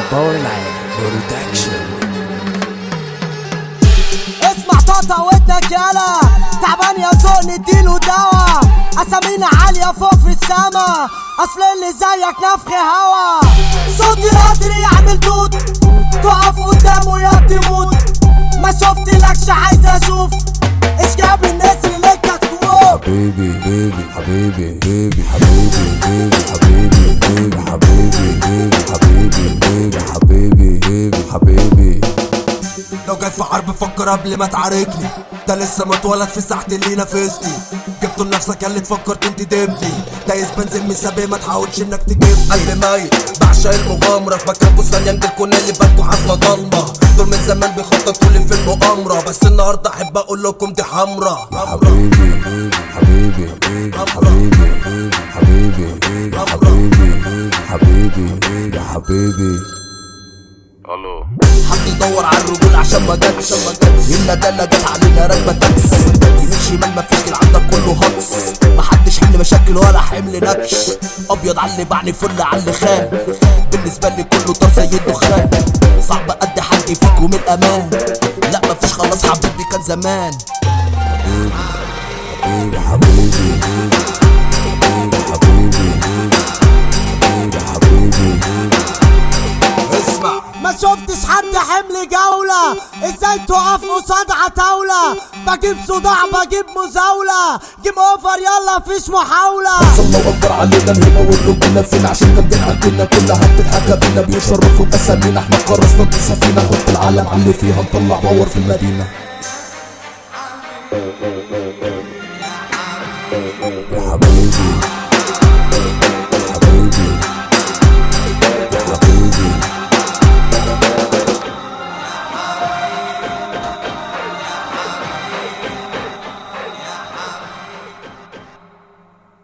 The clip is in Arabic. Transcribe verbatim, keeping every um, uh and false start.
باور العالي برودكشن. اسمع طاطا ودك يالا، تعبان يا زون نديله دوا، اسامينا عالية فوق في السما، اصل اللي زيك نفخ هوا، صوتي قادر يعمل توت، تقف قدامه يا تموت، ما شفتلكش عايز اشوف ايش جاب الناس اللي لك تكون. حبيبي بيبي حبيبي بيبي حبيبي بيبي حبيبي بيبي حبيبي بيبي حبيبي بيبي حبيبي بيبي حبيبي. لو جاي في حرب فكر قبل ما تعاركني، ده لسه متولد في ساحة اللي نافسني، جبته لنفسك اللي تفكر تنتدبني، دايس بنزل من سابق ما تحاولش انك تجيبني. قلبي ميت بعشق المغامرة، في مكانكوا ثانية نجيلكوا اللي بالكوا حفلة ضلمة، دول من زمان بيخططوا لي في المؤامرة، بس النهاردة احب اقول لكم دي حمرا. حبيبي حبيبي حبيبي حبيبي حبيبي حبيبي حبيبي يا حبيبي. الو حد يدور على الرجول عشان ما جاتش، الا ده اللي جت علينا راكبه تاكس، يمين شمال مفيش اللي عندك كله هكس، محدش حمل مشاكل ولا حمل نكش، ابيض على اللي باعني فل على اللي خان، بالنسبه لي كله طار زي الدخان، صعب ادي حد فيكم الامان، لا مفيش خلاص حبيبي كان زمان. حبيبي حبيبي حبيبي حبيبي حبيبي حبيبي. اسمع ما شفتش حد حمل جولة، ازاي تقف قصاد عتاولة، بجيب صداع بجيب مزاولة، جيم اوفر يلا مفيش محاولة. الله اكبر علينا الهنا والرجولة فينا، عشان جامدين عندنا كلها بتضحك بينا، بيشرفوا باسامينا، احنا قرصنا السفينة، حط العالم على اللي فيها نطلع باور في المدينة. يا حبيبي حبيبي